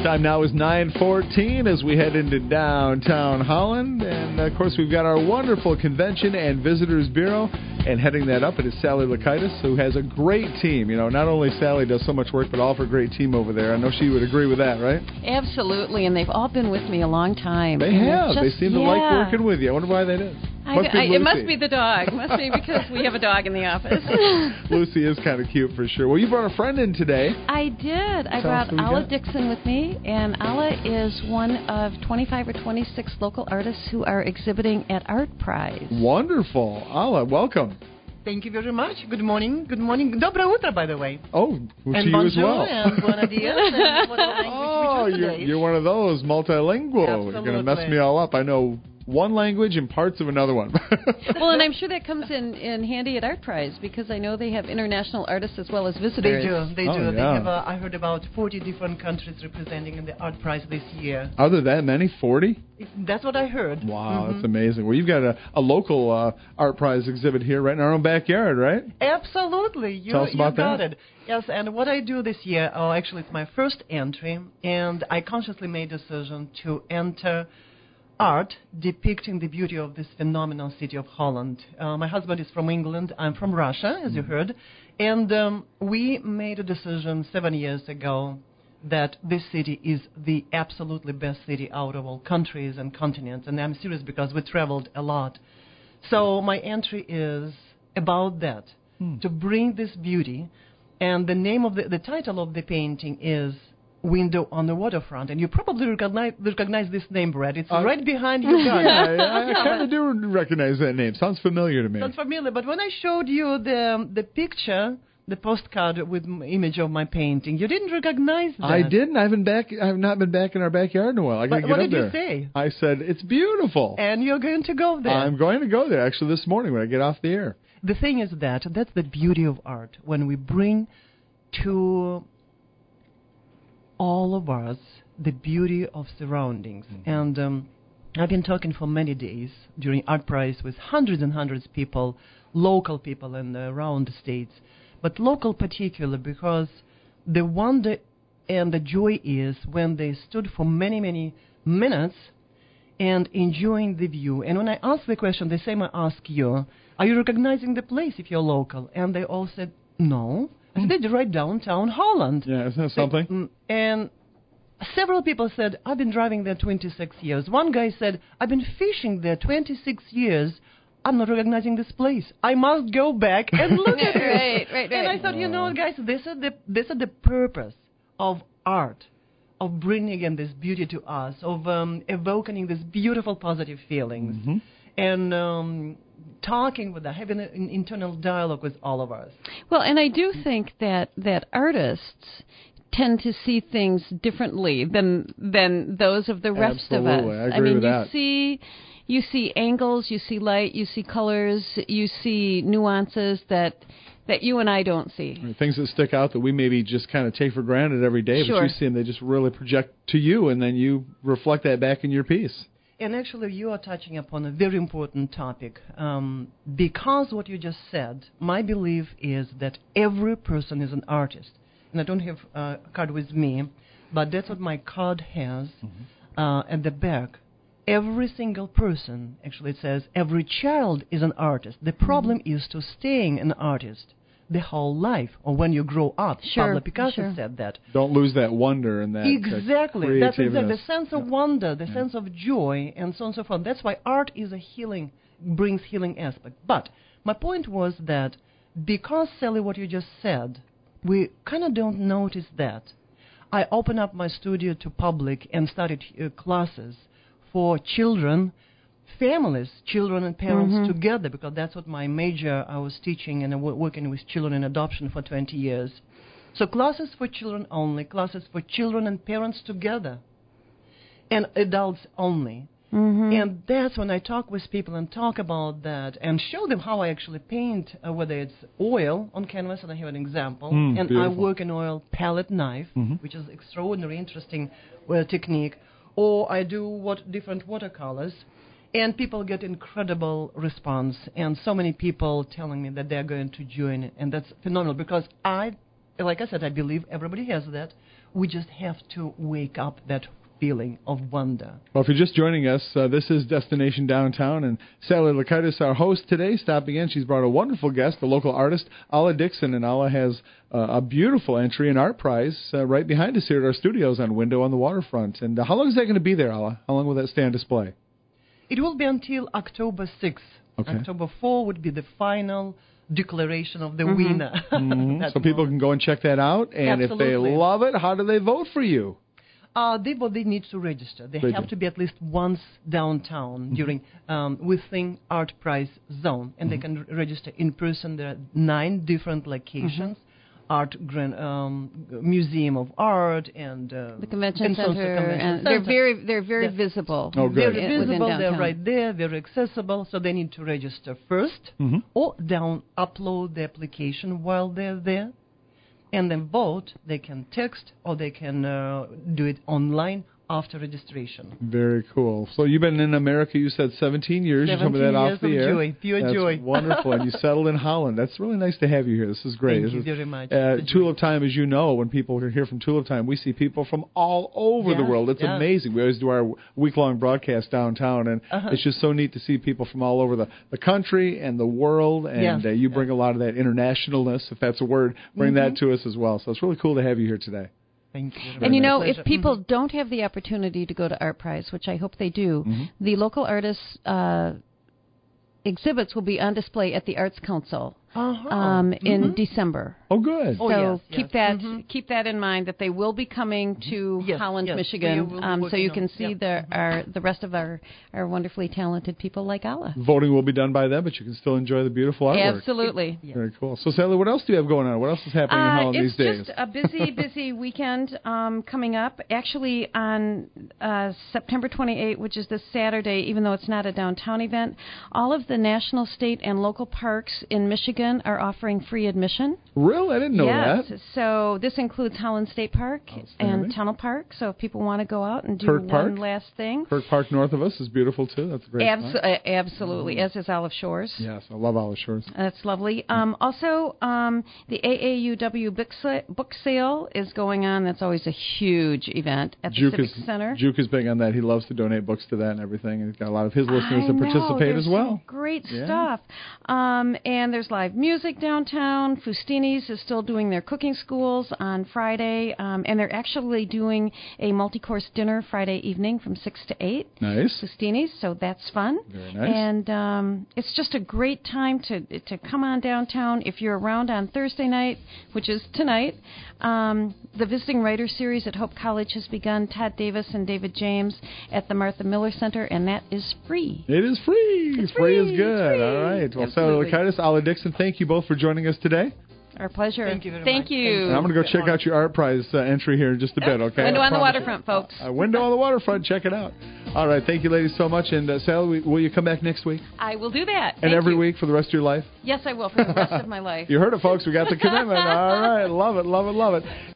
Time now is 9:14 as we head into downtown Holland. And, of course, we've got our wonderful Convention and Visitors Bureau. And heading that up, it is Sally Lakaitis, who has a great team. You know, not only Sally does so much work, but all of her great team over there. I know she would agree with that, right? Absolutely, and they've all been with me a long time. They have. They seem to like working with you. I wonder why that is. It must be the dog. It must be because we have a dog in the office. Lucy is kind of cute for sure. Well, you brought a friend in today. I did. I brought Alla Dixon with me, and Alla is one of 25 or 26 local artists who are exhibiting at Art Prize. Wonderful. Alla, welcome. Thank you very much. Good morning. Good morning. Dobro utro, by the way. Oh, to and you as well. And buona dias. And whatever language you're one of those multilingual. Absolutely. You're going to mess me all up. I know one language and parts of another one. Well, and I'm sure that comes in handy at Art Prize because I know they have international artists as well as visitors. They do. Yeah. They have, I heard about 40 different countries representing in the Art Prize this year. Are there that many? 40? That's what I heard. Wow, That's amazing. Well, you've got a local Art Prize exhibit here right in our own backyard, right? Absolutely. Tell us about got that. It. Yes, and what I do this year, actually it's my first entry, and I consciously made a decision to enter art depicting the beauty of this phenomenal city of Holland. My husband is from England. I'm from Russia, as you heard. And we made a decision 7 years ago that this city is the absolutely best city out of all countries and continents. And I'm serious because we traveled a lot. So my entry is about that, to bring this beauty. And the name of the title of the painting is Window on the Waterfront, and you probably recognize this name, Brad. It's right behind you. I kind of do recognize that name. Sounds familiar to me. Sounds familiar, but when I showed you the picture, the postcard with image of my painting, you didn't recognize that. I didn't. I've not been back in our backyard in a while. I got to get up there. What did you say? I said it's beautiful. And you're going to go there. I'm going to go there actually this morning when I get off the air. The thing is that's the beauty of art when we bring to all of us the beauty of surroundings. And I've been talking for many days during Art Prize with hundreds and hundreds of people, local people and around the states, but local particularly because the wonder and the joy is when they stood for many, many minutes and enjoying the view. And when I ask the question, the same I ask you, are you recognizing the place if you're local? And they all said, no. I said, they're right downtown Holland. Yeah, isn't that something? And several people said, I've been driving there 26 years. One guy said, I've been fishing there 26 years. I'm not recognizing this place. I must go back and look at it. Right. And I thought, you know, guys, this is the purpose of art, of bringing again this beauty to us, of evoking these beautiful positive feelings. And talking with them, having an internal dialogue with all of us. Well, and I do think that artists tend to see things differently than those of the rest of us. Absolutely, I agree with that. You see angles, you see light, you see colors, you see nuances that you and I don't see. Things that stick out that we maybe just kind of take for granted every day, Sure. but you see them, they just really project to you, and then you reflect that back in your piece. And actually, you are touching upon a very important topic. Because what you just said, my belief is that every person is an artist. And I don't have a card with me, but that's what my card has at the back. Every single person, actually it says, every child is an artist. The problem is to staying an artist the whole life, or when you grow up. Sure, Pablo Picasso sure. said that. Don't lose that wonder and that Exactly. That's exactly the creativeness. sense of wonder, the sense of joy, and so on and so forth. That's why art is a healing, brings healing aspect. But my point was that because, Sally, what you just said, we kind of don't notice that. I opened up my studio to public and started classes for children, families, children and parents together, because that's what my major, I was teaching and working with children in adoption for 20 years. So classes for children only, classes for children and parents together, and adults only. And that's when I talk with people and talk about that and show them how I actually paint, whether it's oil on canvas, and I have an example, and beautiful. I work in oil palette knife, which is extraordinary, interesting technique, or I do different watercolors. And people get incredible response, and so many people telling me that they're going to join, and that's phenomenal because I like I said, I believe everybody has that. We just have to wake up that feeling of wonder. Well, if you're just joining us, this is Destination Downtown, and Sally Lakaitis, our host today, stopping in. She's brought a wonderful guest, the local artist, Alla Dixon, and Alla has a beautiful entry and art prize right behind us here at our studios on Window on the Waterfront. And how long is that going to be there, Alla? How long will that stay on display? It will be until October 6th. Okay. October 4 would be the final declaration of the winner. So people can go and check that out, and Absolutely. if they love it, how do they vote for you? They need to register. They have to be at least once downtown during within Art Prize Zone, and they can register in person. There are 9 different locations: Museum of Art and the Convention Center, and they're very visible. Oh, good. Very visible. They're right there. Very accessible. So they need to register first, or upload the application while they're there. And then vote. They can text or they can do it online after registration. Very cool. So you've been in America, you said 17 years. 17 you told me that years off the of air. Joy, pure That's joy. Wonderful. And you settled in Holland. That's really nice to have you here. This is great. Thank you very much. Tulip Time, as you know, when people are here from Tulip Time, we see people from all over the world. It's amazing. We always do our week-long broadcast downtown, and it's just so neat to see people from all over the country and the world, and you bring a lot of that internationalness, if that's a word, bring that to us as well. So it's really cool to have you here today. Thank you. And you know, if people don't have the opportunity to go to Art Prize, which I hope they do, the local artists' exhibits will be on display at the Arts Council in December. Oh, good. So keep that in mind, that they will be coming to Holland, Michigan, so you can see the rest of our wonderfully talented people like Alla. Voting will be done by them, but you can still enjoy the beautiful artwork. Absolutely. Very cool. So, Sally, what else do you have going on? What else is happening in Holland these days? It's just a busy weekend coming up. Actually, on September 28th, which is this Saturday, even though it's not a downtown event, all of the national, state, and local parks in Michigan are offering free admission. Really? I didn't know that. Yes. So this includes Holland State Park and Tunnel Park. So if people want to go out and do one last thing. Kirk Park north of us is beautiful, too. That's a great spot. Absolutely, as is Olive Shores. Yes, I love Olive Shores. That's lovely. Also, the AAUW book sale is going on. That's always a huge event at the Civic Center. Juke is big on that. He loves to donate books to that and everything. And he's got a lot of his listeners that participate as well. Great stuff. And there's live music downtown. Fustini's is still doing their cooking schools on Friday, and they're actually doing a multi-course dinner Friday evening from 6 to 8. Nice. Fustini's, so that's fun. Very nice. And it's just a great time to come on downtown. If you're around on Thursday night, which is tonight, the Visiting Writer Series at Hope College has begun. Todd Davis and David James at the Martha Miller Center, and that is free. It is free. It's free is free. good. It's free. All right. Well, Absolutely. Sally Lakaitis, Alla Dixon, thank you both for joining us today. Our pleasure. Thank you very much. Thank you. And I'm going to go check out your art prize entry here in just a bit, okay? Window on the Waterfront, folks. Window on the Waterfront. Check it out. All right. Thank you, ladies, so much. And, Sally, will you come back next week? I will do that. And every week for the rest of your life? Yes, I will, for the rest of my life. You heard it, folks. We got the commitment. All right. Love it, love it, love it.